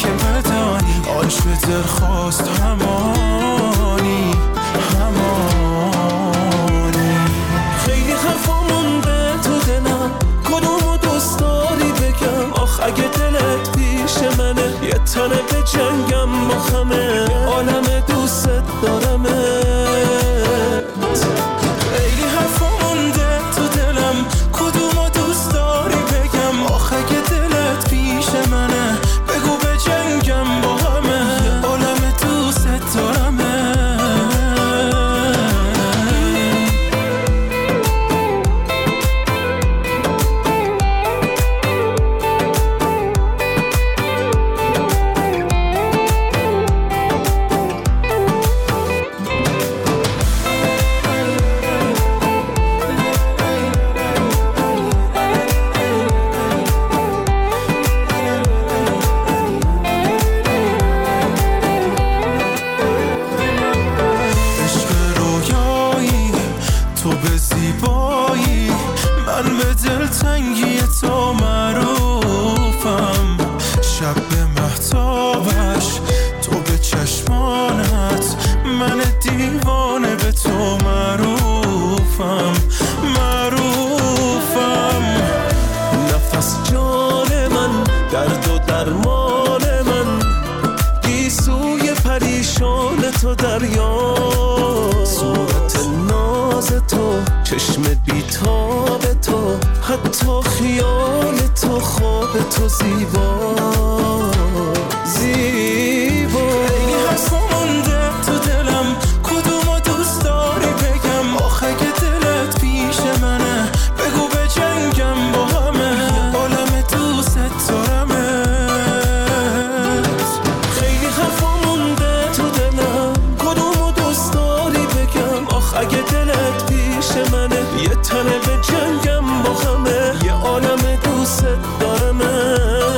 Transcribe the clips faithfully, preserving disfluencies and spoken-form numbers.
بدانی عاشق درخواست همانی همانی. خیلی خفا مونده تو دلم کدومو دوست داری بگم، آخ اگه دلت پیش منه یه تنه به جنگم با همه عالم دوست دارمه. خیلی حرفا مونده تو دلم کدومو دوست داری بگم، آخ اگه دلت پیش منه بگو به جنگم با همه عالم دوست دارمه. تو دریا صورت ناز تو چشم بیتاب تو حتی خیال تو خواب تو زیبا زیبا. خیلی حرفا مونده تو دلم کدومو دوست داری بگم، آخ اگه دلت پیش منه بگو به جنگم با همه عالم دوست دارمه. خیلی حرفا مونده تو دلم کدومو دوست داری بگم، آخ اگه دلت پیش منه یه تنه به جنگم با همه یه عالم دوست دارمه.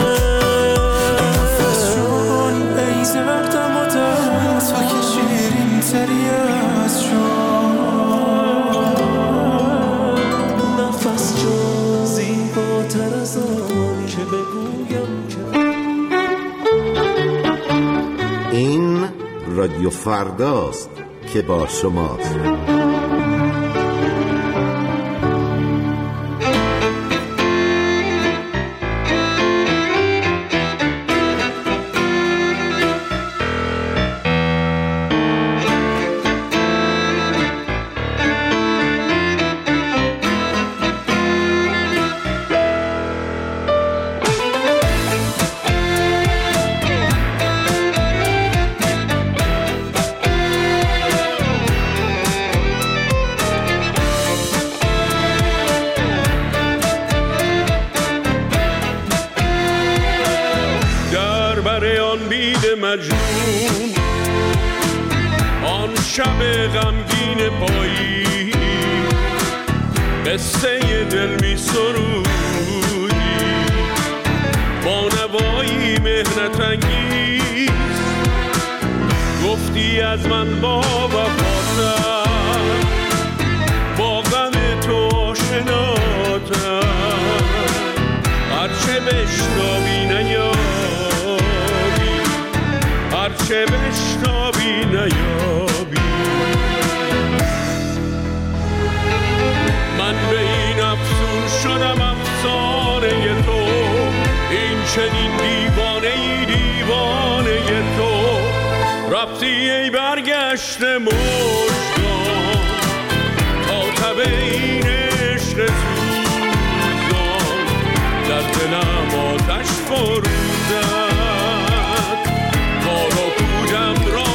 نفس جون ای زردم و در تو که شیرین تری از جون، نفس جون زیباتر از آن که بگویم که. این رادیو فرداست که با شماست. مجنون آن شب غمگین پایی قصه دل می سرودی با نوایی مهنت انگیز، گفتی از من با وفاتر با غم تو آشناتر، هرچه بشنوی نیابی هرچه بشنوی نیابی. من به این افسون شدم افسانه تو، این چنین دیوانه ای دیوانه تو، رفتی ای برگشته مژگان تا تب این عشق سوزان در دلم آتش فروزد کار و پودم را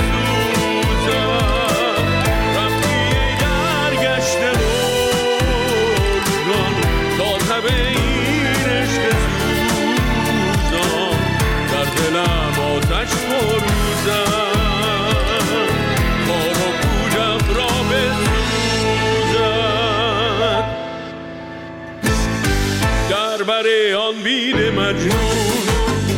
بسوزد، رفتی ای برگشته مژگان تا تب این عشق سوزان در دلم آتش فروزد کار و پودم را بسوزد. در بر آن بید مجنون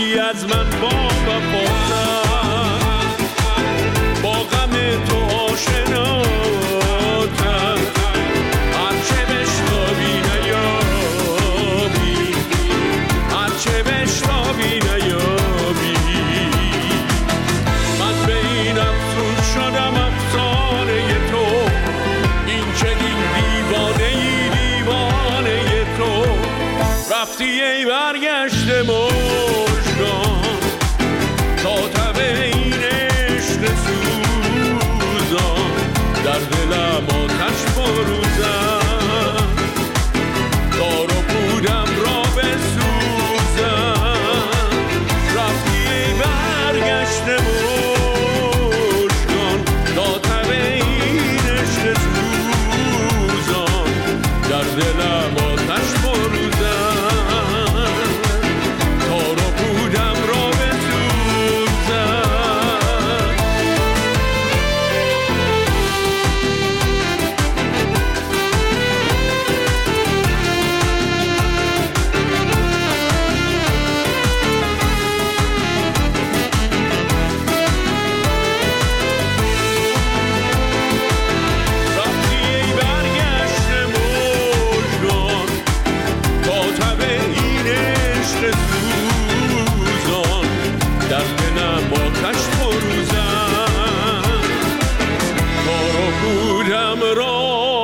بودی از من با وفاتر، با غم تو آشناتر، هرچه بشتابی نیابی، هرچه بشتابی نیابی. من به این افسون شدم افسانه تو، این چنین دیوانه ای دیوانه تو. رفتی ای برگشته مژگان تا تب این عشق سوزان، در دلم آتش فروزم تا رو بودم را بسوزم. رفتی ای برگشته مژگان تا تب این عشق سوزان، در دلم آتش فروزم تا رو بودم را بسوزم. رفتی ای برگشته مژگان تا تب این عشق سوزان، در دلم آتش فروزم تا رو بودم را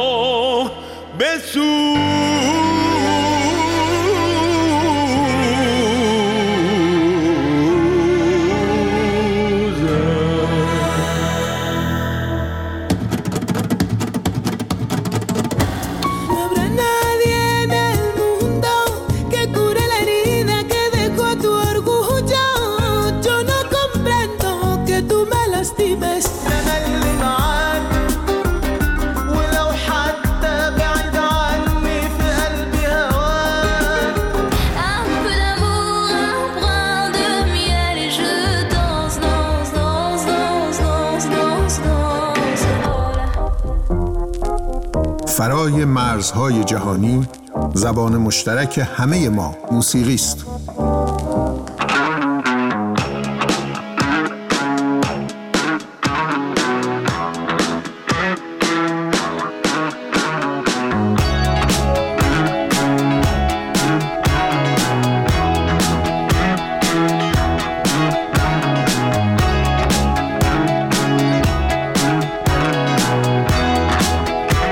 No habrá nadie en el mundo que cure la herida que dejó tu orgullo. Yo no comprendo que tú me lastimes. أنا اللي معاك ولو حتى بعيد عني في قلبي هواك. Un peu d'amour, un brin de miel et je danse, danse, danse, danse, danse, danse, danse. فرای مرزهای جهانی، زبان مشترک همه ما موسیقی است.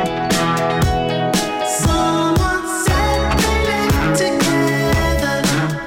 Someone said we live together.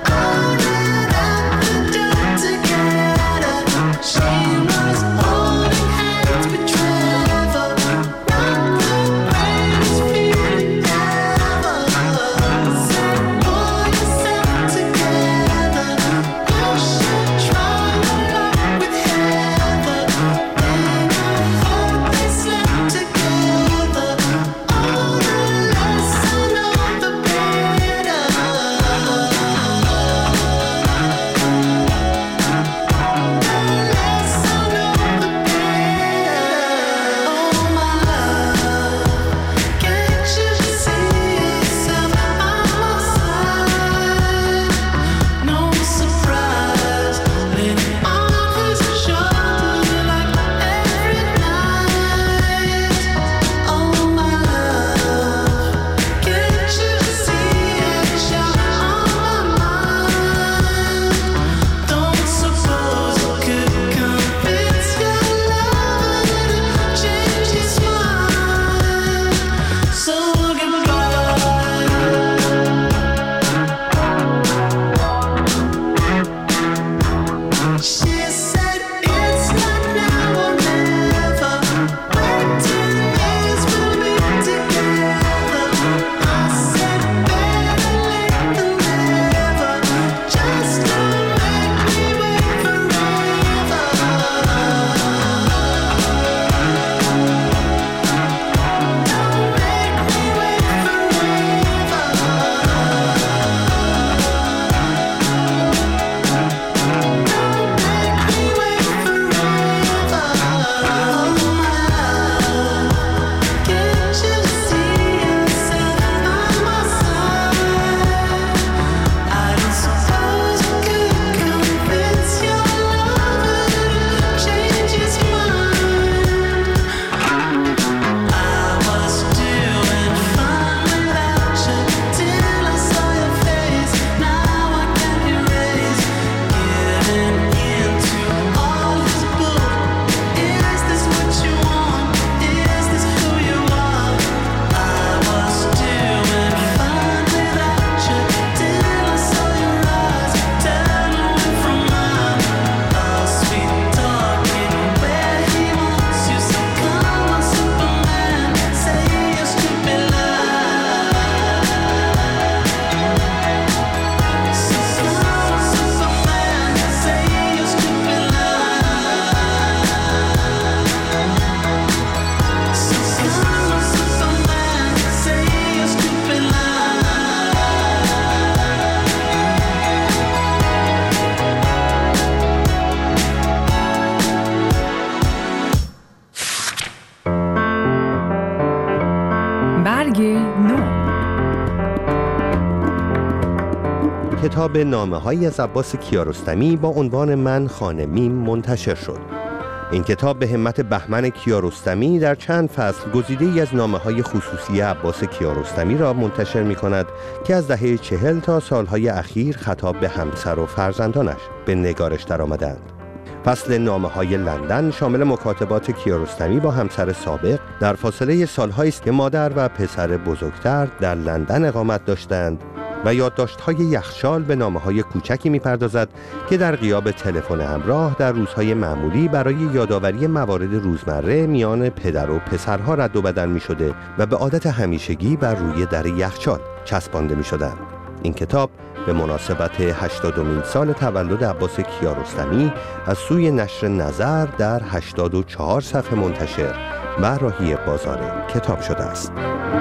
کتاب نامه‌هایی از عباس کیارستمی با عنوان من خانه میم منتشر شد. این کتاب به همت بهمن کیارستمی در چند فصل گزیده‌ای از نامه‌های خصوصی عباس کیارستمی را منتشر می‌کند که از دهه چهل تا سالهای اخیر خطاب به همسر و فرزندانش به نگارش درآمدند. فصل نامه‌های لندن شامل مکاتبات کیارستمی با همسر سابق در فاصله سال‌هایی است که مادر و پسر بزرگتر در لندن اقامت داشتند و یادداشت‌های یخچال به نامه‌های کوچکی می‌پردازد که در غیاب تلفن همراه در روزهای معمولی برای یادآوری موارد روزمره میان پدر و پسرها رد و بدل می‌شده و به عادت همیشگی بر روی در یخچال چسبانده می‌شدند. این کتاب به مناسبت هشتادمین سال تولد عباس کیارستمی از سوی نشر نظر در هشتاد و چهار صفحه منتشر و راهی بازار کتاب شده است.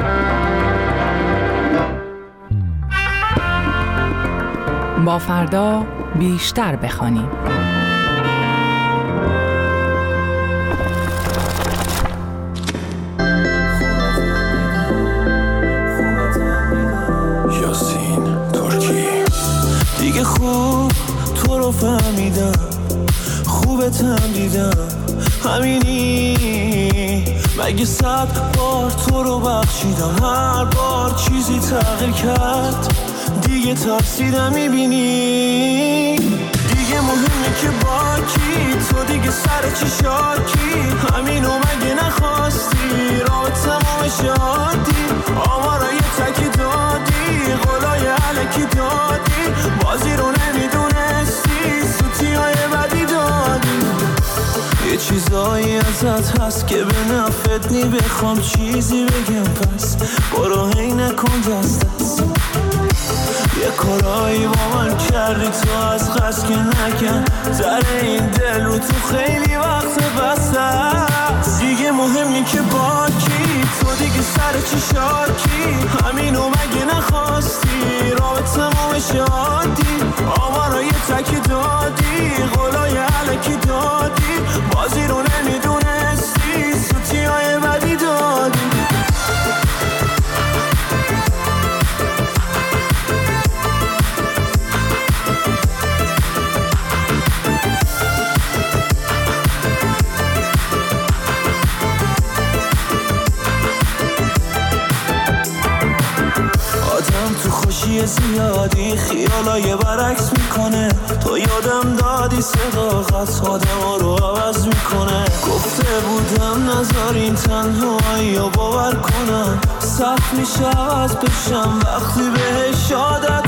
با فردا بیشتر بخوانیم. یاسین ترکی دیگه خوب تو رو فهمیدم، خوبتم دیدم، همینی مگه صد بار تو رو بخشیدم، هر بار چیزی تغییر کرد دیگه ترسیدم میبینی، دیگه مهمه که با کی، تو دیگه سر چی شاکی، همینو مگه نخواستی، راه تمام شادی، آمارای تکی دادی، قولای علکی دادی، بازی رو نمیدونستی، سوتی های بدی دادی، یه چیزایی ازت هست که به نفت نی، بخوام چیزی بگم پس برو هی نکن دست دست، یه کارایی با من کردی تو از قصد که نکن، در این دل رو تو خیلی وقت بسته است، دیگه مهمی که با کی، تو دیگه سر چی شاکی، همینو مگه نخواستی، راه تمام شادی، آمارای تکی دادی، قولای علکی دادی، بازی رو نمیدونستی، سوتی های بدی دادی. خوشی زیادی خیالای برعکس میکنه، تو یادم دادی صداقت آدم رو عوض میکنه، گفته بودم نذارین تنهایی رو باور کنم، سخت میشه عوض بشم وقتی بهش عادت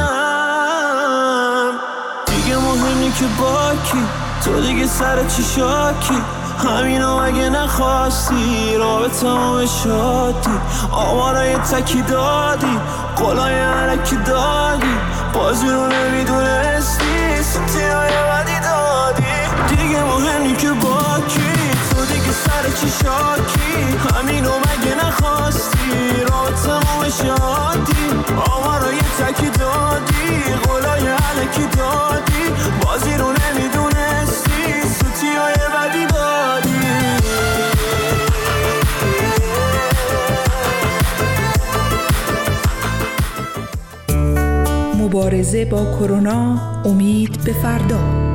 کنم، دیگه مهمی که با کی، تو دیگه سر چی شاکی، همینو اگه نخواستی، راه به تمام شادی، آمارای تکی دادی، قولای علکی دادی، بازی رو نمیدونستی، سوتی های بدی دادی، دیگه مهمی که با کی، تو دیگه سر چی شاکی، همینو مگه نخواستی، راه تمام شادی، آمارای تکی دادی، قولای علکی دادی، بازی رو نمیدونستی، سوتی های بدی دادی. مبارزه با کرونا، امید به فردا.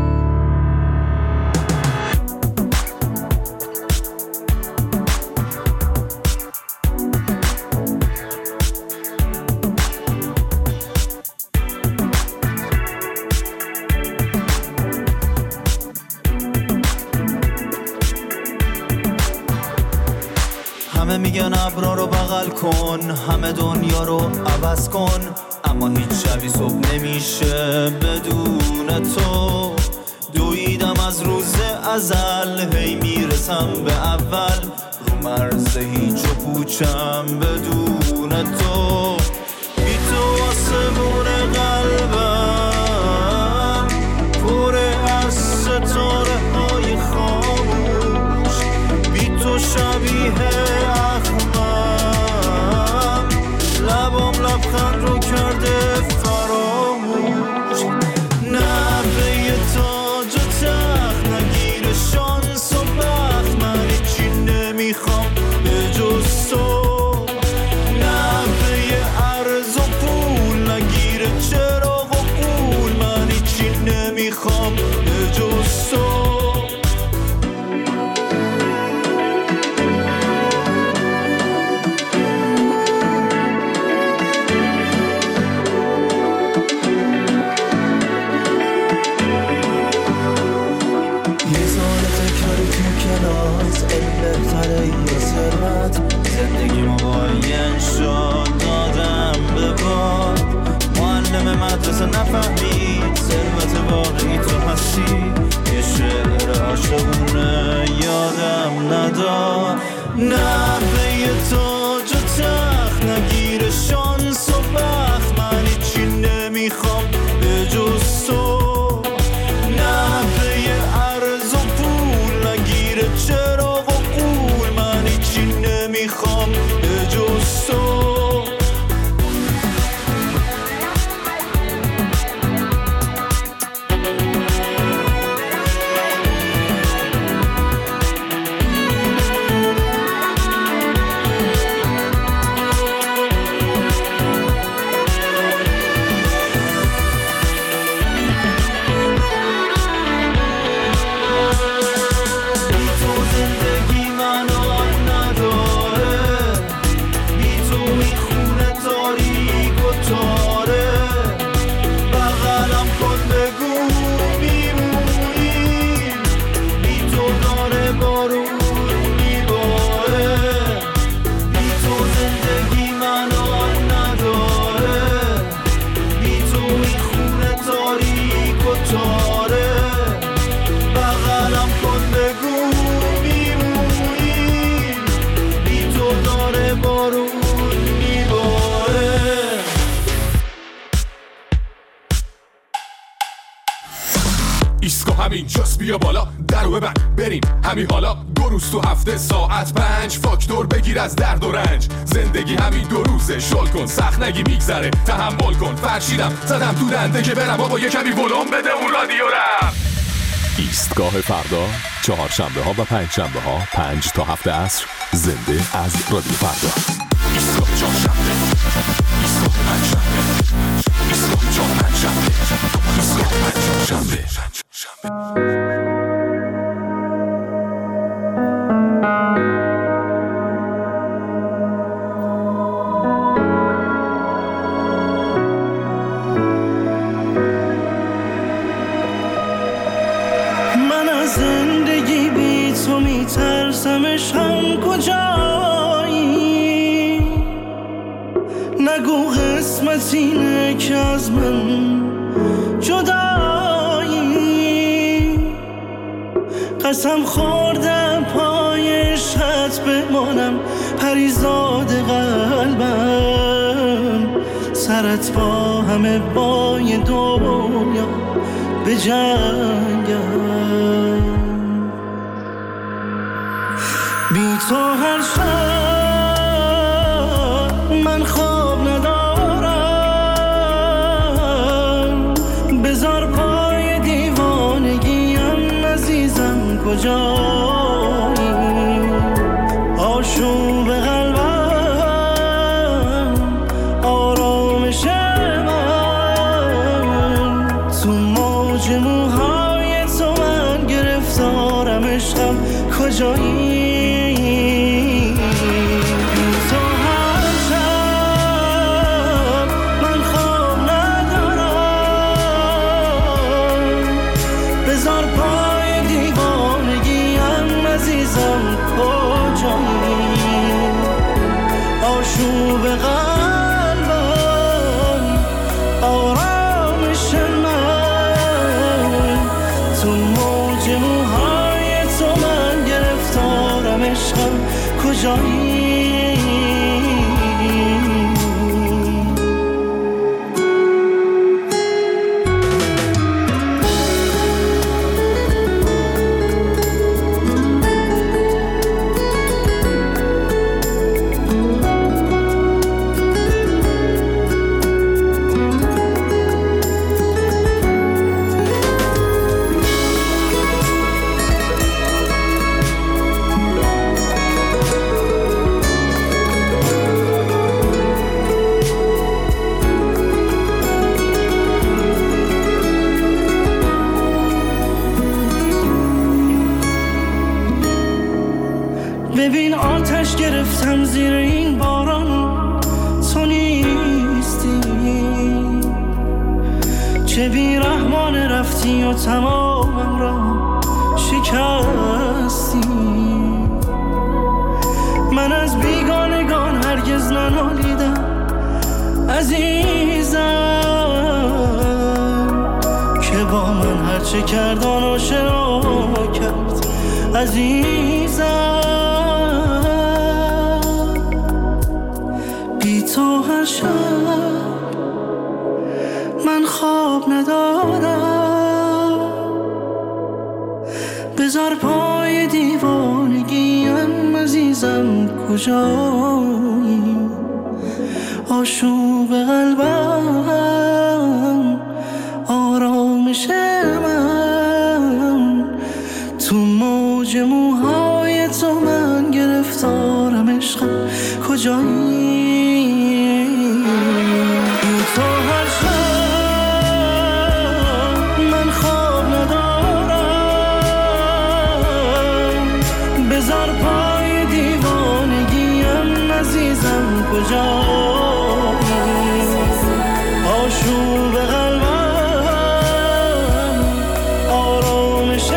همه میگن ابرا رو بغل کن، همه دنیا رو عوض کن، اما هیچ شبی صبح نمیشه بدون تو، دویدم از روز ازل، هی میرسم به اول، رو مرز هیچ و پوچم بدون تو، بی تو آسمون قلبم پر از ستاره های خاموش، بی تو شبیه اخمم، لبام لبخند رو کرده فراموش، نه به یه تاج و تخت، نگیر شانس و بخت، من هیچی نمیخوام به جز تو، نه به یه به جز تو. بهتره یا ثروت زندگی مباین شد دادم به باد. معلم مدرسه نفهمید ثروت واقعی تو هستی. یه شعر عاشقونه یادم نداد. نحوه تاج و تخت نگیر شانس و بخت. من هیچی نمیخوام به جز تو. نحوه عرض و پول نگیر چرا میخوام به جز تو. اینجاست بیا بالا درو ببند بریم همین حالا. دو روز تو هفته ساعت پنج فاکتور بگیر از درد و رنج. زندگی همین دو روزه شل کن سخت نگی میگذره تحمل کن. فرشیدم زدم تو دنده که برم بابا یه کمی ولوم بده اون رادیو رم. ایستگاه فردا چهارشنبه ها و پنج شنبه ها پنج تا هفت عصر زنده از رادیو فردا. ایستگاه چهارشنبه ایستگاه پنج شنبه ایستگاه چهار پنج شنبه ایستگاه پنج شنبه. من از زندگی بی تو میترسمش هم کجایی. نگو قسمت اینه که از من جدایی. قسم خوردم پای شط بمانم پریزاد قلبم. سرت با همه بای دنیا به جنگم. بی تو هر شب من خواب ندارم. بذار پای دیوانگیم عزیزم کجایی. آشوب قلبم آرامش من. تو موج موهای تو من گرفتارم عشقم کجایی. آشوب قلبم آرامش من. تو موج موهای تو من گرفتارم عشقم کجایی. آتش گرفتم زیر این باران، تو نیستی. چه بیرحمانه رفتی و تمامم را شکستی. من از بیگانگان هرگز ننالیدم عزیزم، که با من هرچه کردان و شنا کرد عزیزم. بی تو هر شب من خواب ندارم، بذار پای دیوانگیم عزیزم کجایی. آشوب قلبم آرامش من، تو موج موهای تو من گرفتارم عشقم کجایی. تو هر شب من خواب ندارم، بذار پای دیوانگیم عزیزم کجایی. آشوب قلبم آرامش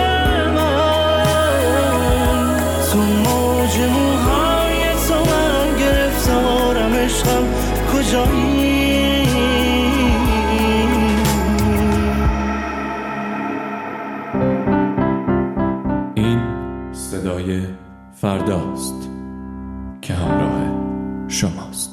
من، تو موج موهای تو من گرفتارم عشقم کجایی. این صدای فرداست که همراه شماست.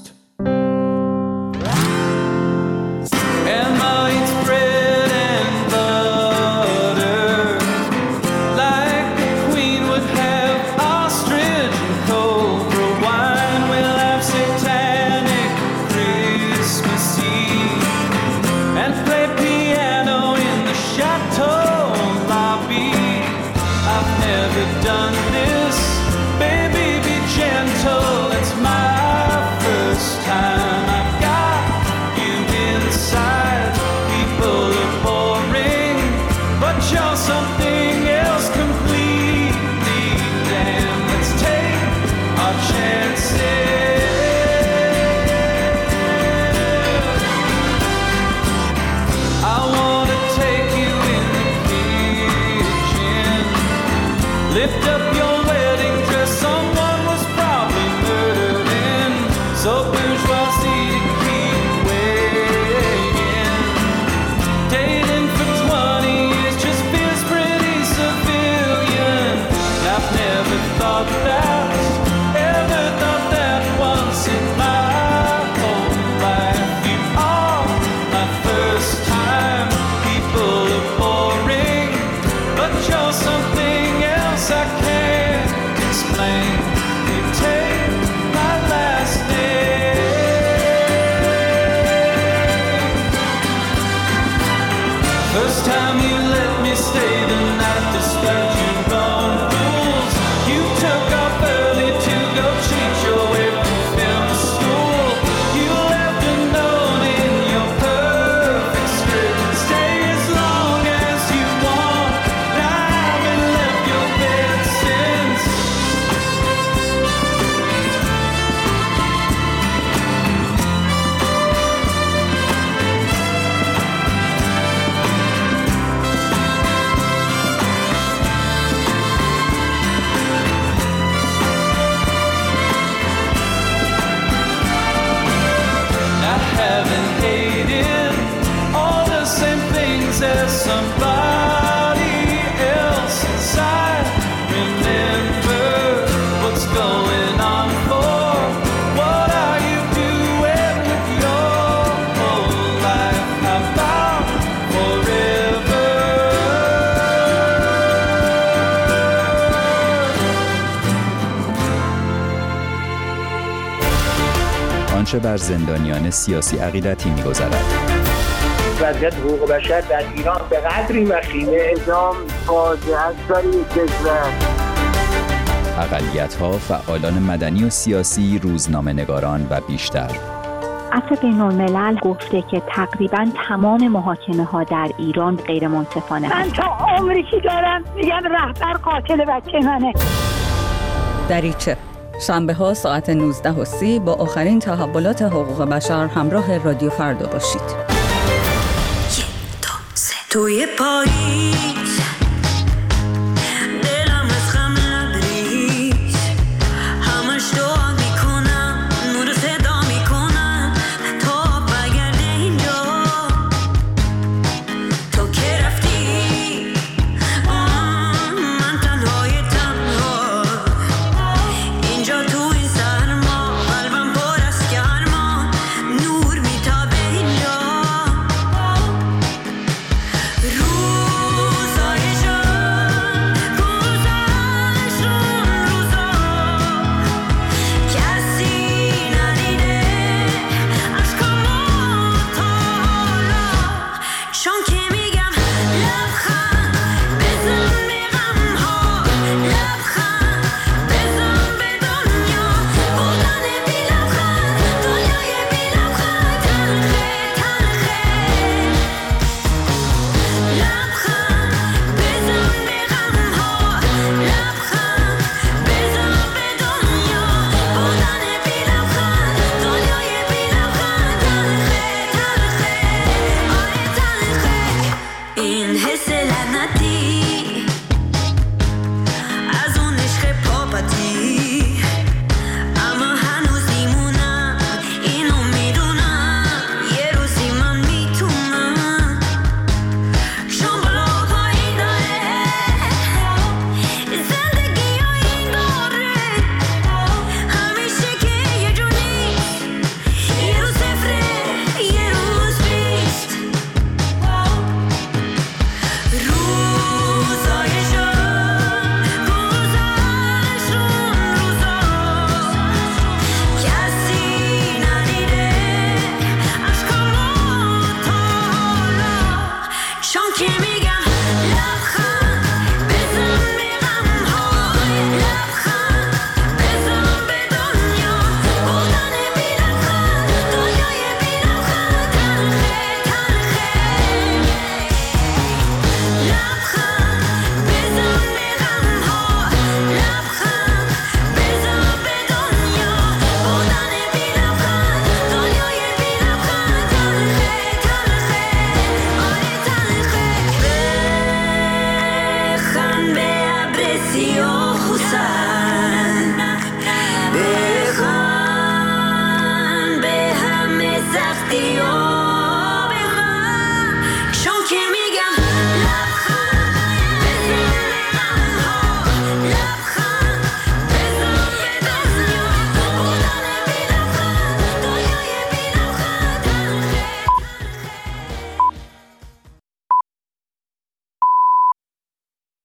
Lift up your wedding dress, someone was probably murdered in. So bourgeoisie to keep waiting. Dating for twenty years just feels pretty civilian. I've never thought that, ever thought that once in my whole life. You are my first time. People are boring, but you're something else I can't explain. You take my last name. First time you let me stay the night despite your own rules. You took off early to go cheat your way from film school. You left a note in your perfect script. Stay as long as you want. I haven't left your bed since. I haven't hated all the same things as somebody else inside. Remember what's going on for. What are you doing with your whole life? How about forever? آنچه بر زندانیان سیاسی عقیدتی می‌گذرد. وضعیت حقوق بشر در ایران به قدری وخیمه، اعدام فاجعه است برای کشور. اقلیت‌ها، فعالان مدنی و سیاسی، روزنامه‌نگاران و بیشتر. عفو بین‌الملل گفته که تقریباً تمام محاکمه‌ها در ایران غیر منصفانه من تا عمری که دارم میگم رهبر قاتل بچه منه. دریچه شنبه ها ساعت نوزده و سی با آخرین تحولات حقوق بشر همراه رادیو فردا باشید. توی پاییز دلم از غم لبریز، همش دعا میکنم نور صدا میکنم تا برگرده اینجا. تو که رفتی من تنهای تنها اینجا تو این سرما، قلبم پر از گرما، نور میتابه اینجا. See you.